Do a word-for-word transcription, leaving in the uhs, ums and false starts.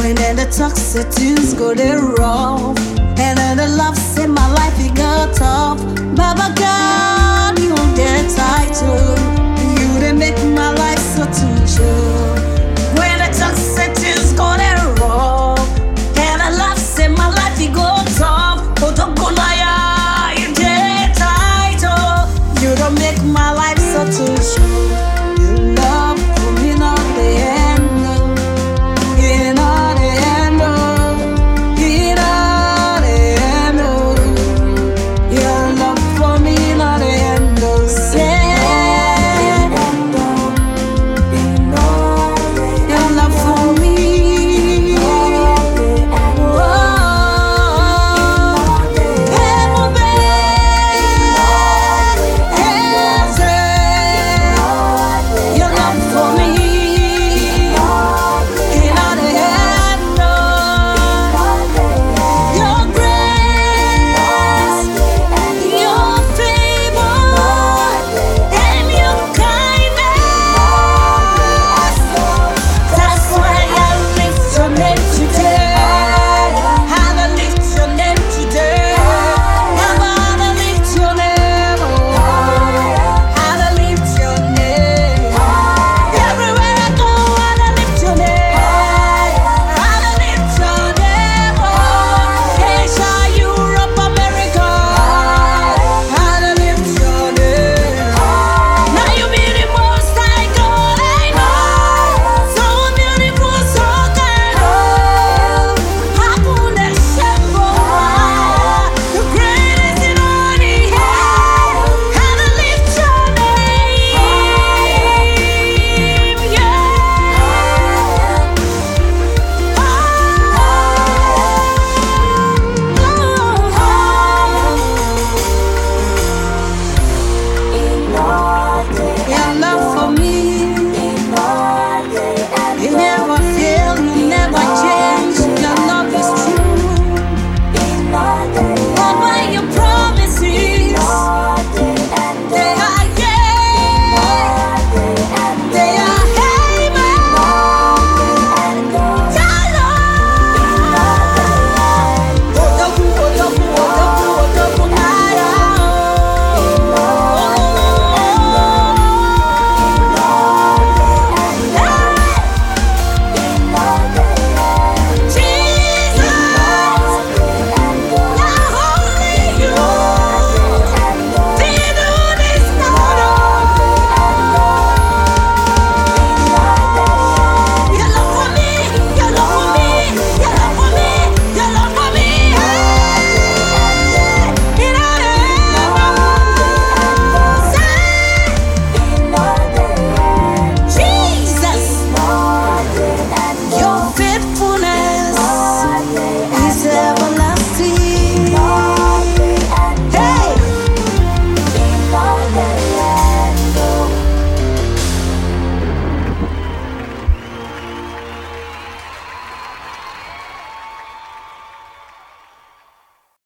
When the toxicities go there rough, and then the loves in my life it got tough. Baba God, you get title. You didn't make my life so too true. When the toxicities go there rough, and the loves in my life it go tough. Oh, don't go lie, you get title. You don't make my life so too true. Your love for me not the end. Faithfulness